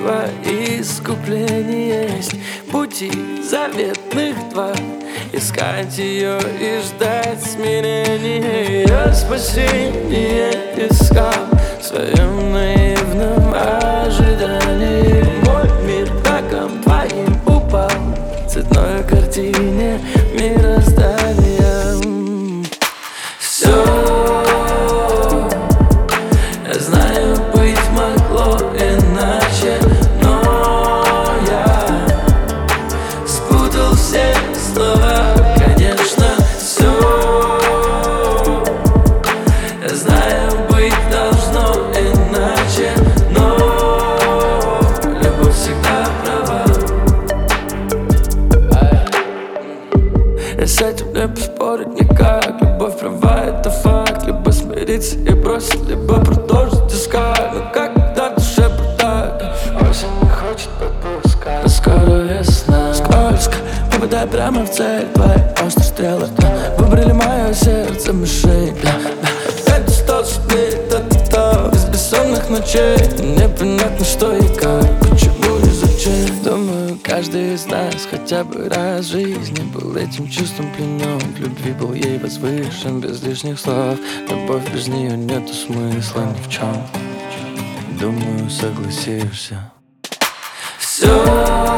два искупления есть, пути заветных два: искать ее и ждать смирения. Я спасение искал в своем наивном ожидании. Мой мир раком твоим упал в цветной картине мироздания. Все, я знаю, быть могло иначе, но я спутал все слова. Конечно, все, я знаю, быть должно иначе, но любовь всегда права. Я с этим не поспорить никак. Любовь права, это факт. Либо смириться и бросить, либо продолжить искать. Но когда в душе бардак, осень не хочет подпускать. Но скоро весна, скользко, попадай прямо в цель. Твои острые стрелы выбрали мое сердце мишень. Это 106 дней, без бессонных ночей. Непонятно, что и как, почему и зачем. Думаю, каждый из нас хотя бы раз в жизни был этим чувством пленен. В любви был ей возвышен, без лишних слов. Любовь без нее нету смысла ни в чем. Думаю, согласишься. Все.